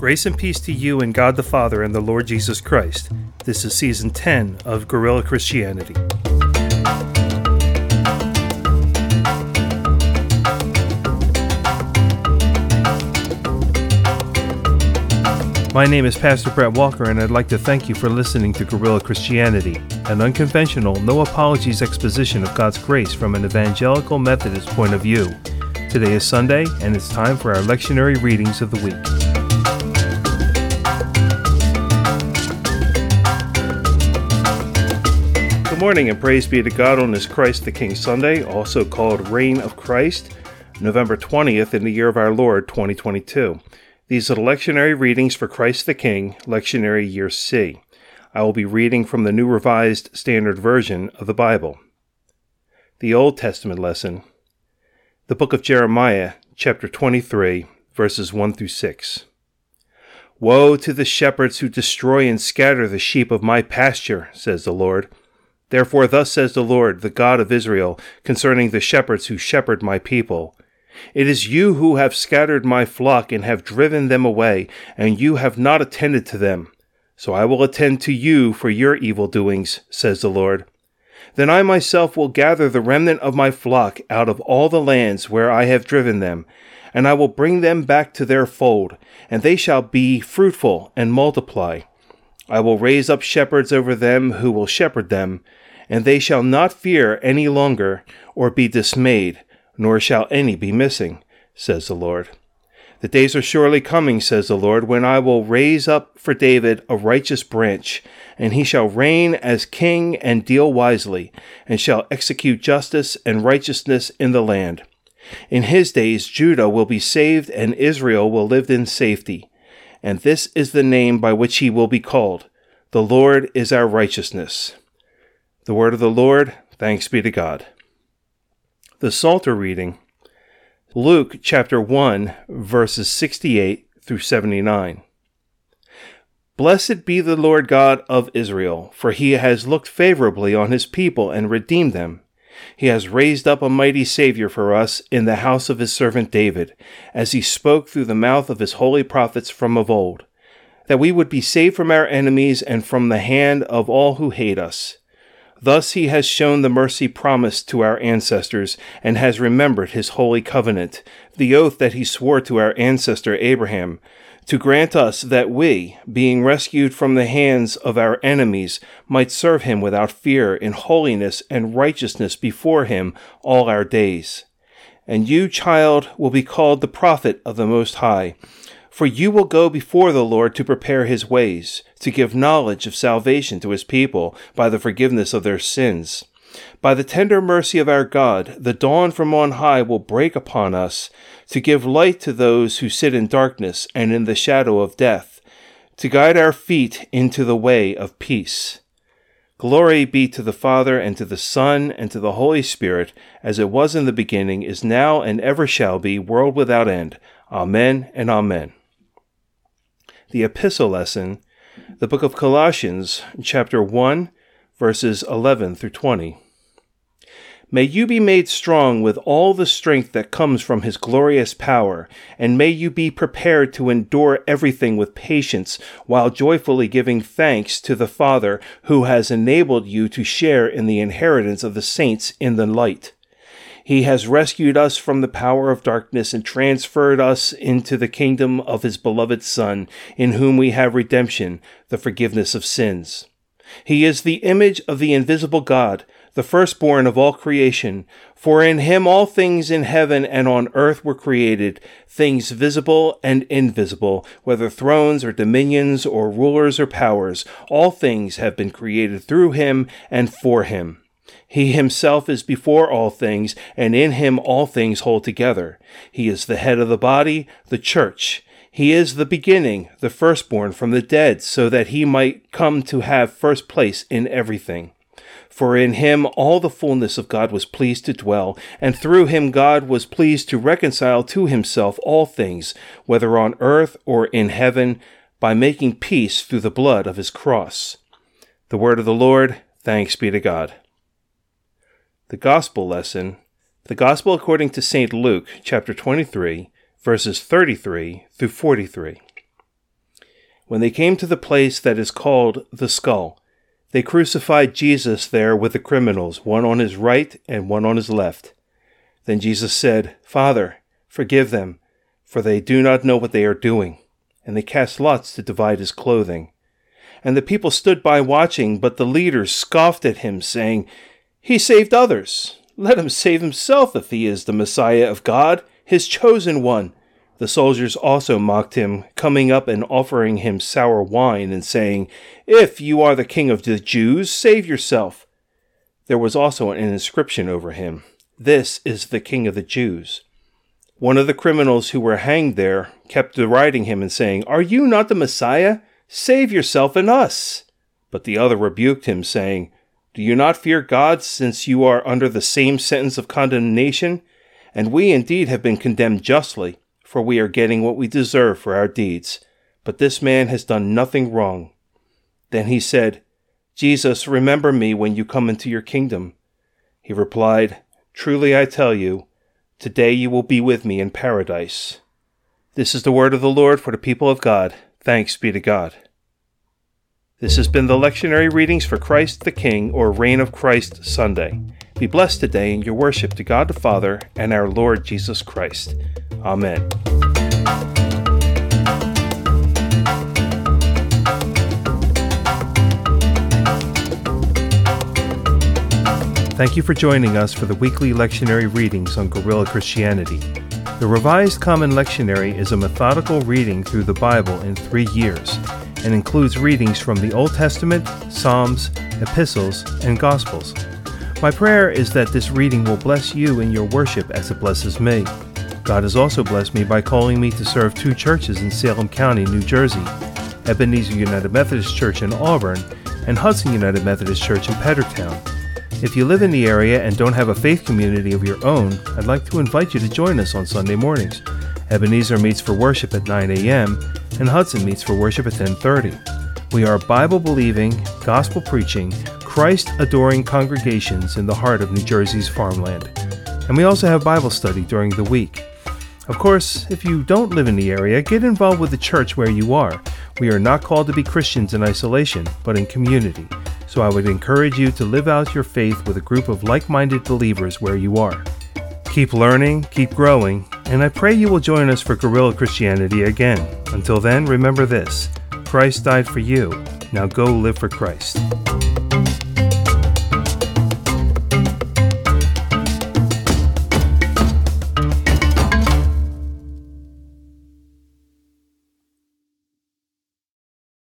Grace and peace to you and God the Father and the Lord Jesus Christ. This is Season 10 of Guerrilla Christianity. My name is Pastor Brett Walker, and I'd like to thank you for listening to Guerrilla Christianity, an unconventional, no-apologies exposition of God's grace from an evangelical Methodist point of view. Today is Sunday, and it's time for our lectionary readings of the week. Good morning, and praise be to God on this Christ the King Sunday, also called Reign of Christ, November 20th in the year of our Lord, 2022. These are the lectionary readings for Christ the King, lectionary year C. I will be reading from the New Revised Standard Version of the Bible. The Old Testament lesson, the book of Jeremiah, chapter 23, verses 1 through 6. Woe to the shepherds who destroy and scatter the sheep of my pasture, says the Lord. Therefore thus says the Lord, the God of Israel, concerning the shepherds who shepherd my people. It is you who have scattered my flock and have driven them away, and you have not attended to them. So I will attend to you for your evil doings, says the Lord. Then I myself will gather the remnant of my flock out of all the lands where I have driven them, and I will bring them back to their fold, and they shall be fruitful and multiply. I will raise up shepherds over them who will shepherd them, and they shall not fear any longer or be dismayed, nor shall any be missing, says the Lord. The days are surely coming, says the Lord, when I will raise up for David a righteous branch, and he shall reign as king and deal wisely, and shall execute justice and righteousness in the land. In his days Judah will be saved, and Israel will live in safety. And this is the name by which he will be called. The Lord is our righteousness. The word of the Lord, thanks be to God. The Psalter reading, Luke chapter 1, verses 68 through 79. Blessed be the Lord God of Israel, for he has looked favorably on his people and redeemed them. He has raised up a mighty Savior for us in the house of his servant David, as he spoke through the mouth of his holy prophets from of old, that we would be saved from our enemies and from the hand of all who hate us. Thus he has shown the mercy promised to our ancestors, and has remembered his holy covenant, the oath that he swore to our ancestor Abraham, to grant us that we, being rescued from the hands of our enemies, might serve him without fear in holiness and righteousness before him all our days. And you, child, will be called the prophet of the Most High, for you will go before the Lord to prepare his ways, to give knowledge of salvation to his people by the forgiveness of their sins. By the tender mercy of our God, the dawn from on high will break upon us, to give light to those who sit in darkness and in the shadow of death, to guide our feet into the way of peace. Glory be to the Father, and to the Son, and to the Holy Spirit, as it was in the beginning, is now, and ever shall be, world without end. Amen and amen. The epistle lesson, the book of Colossians, chapter 1, verses 11 through 20. May you be made strong with all the strength that comes from his glorious power, and may you be prepared to endure everything with patience, while joyfully giving thanks to the Father who has enabled you to share in the inheritance of the saints in the light. He has rescued us from the power of darkness and transferred us into the kingdom of his beloved Son, in whom we have redemption, the forgiveness of sins. He is the image of the invisible God, the firstborn of all creation. For in him all things in heaven and on earth were created, things visible and invisible, whether thrones or dominions or rulers or powers. All things have been created through him and for him. He himself is before all things, and in him all things hold together. He is the head of the body, the church. He is the beginning, the firstborn from the dead, so that he might come to have first place in everything. For in him all the fullness of God was pleased to dwell, and through him God was pleased to reconcile to himself all things, whether on earth or in heaven, by making peace through the blood of his cross. The word of the Lord, thanks be to God. The Gospel lesson, the Gospel according to St. Luke, chapter 23, verses 33 through 43. When they came to the place that is called the Skull, they crucified Jesus there with the criminals, one on his right and one on his left. Then Jesus said, "Father, forgive them, for they do not know what they are doing." And they cast lots to divide his clothing. And the people stood by watching, but the leaders scoffed at him, saying, "He saved others. Let him save himself if he is the Messiah of God, his chosen one." The soldiers also mocked him, coming up and offering him sour wine and saying, "If you are the king of the Jews, save yourself." There was also an inscription over him, "This is the King of the Jews." One of the criminals who were hanged there kept deriding him and saying, "Are you not the Messiah? Save yourself and us." But the other rebuked him, saying, "Do you not fear God, since you are under the same sentence of condemnation? And we indeed have been condemned justly, for we are getting what we deserve for our deeds. But this man has done nothing wrong." Then he said, "Jesus, remember me when you come into your kingdom." He replied, "Truly I tell you, today you will be with me in paradise." This is the word of the Lord for the people of God. Thanks be to God. This has been the lectionary readings for Christ the King, or Reign of Christ Sunday. Be blessed today in your worship to God the Father and our Lord Jesus Christ. Amen. Thank you for joining us for the weekly lectionary readings on Guerrilla Christianity. The Revised Common Lectionary is a methodical reading through the Bible in 3 years and includes readings from the Old Testament, Psalms, Epistles, and Gospels. My prayer is that this reading will bless you in your worship as it blesses me. God has also blessed me by calling me to serve 2 churches in Salem County, New Jersey, Ebenezer United Methodist Church in Auburn and Hudson United Methodist Church in Peddertown. If you live in the area and don't have a faith community of your own, I'd like to invite you to join us on Sunday mornings. Ebenezer meets for worship at 9 a.m. and Hudson meets for worship at 10:30. We are Bible-believing, gospel-preaching, Christ-adoring congregations in the heart of New Jersey's farmland. And we also have Bible study during the week. Of course, if you don't live in the area, get involved with the church where you are. We are not called to be Christians in isolation, but in community. So I would encourage you to live out your faith with a group of like-minded believers where you are. Keep learning, keep growing, and I pray you will join us for Guerrilla Christianity again. Until then, remember this: Christ died for you. Now go live for Christ.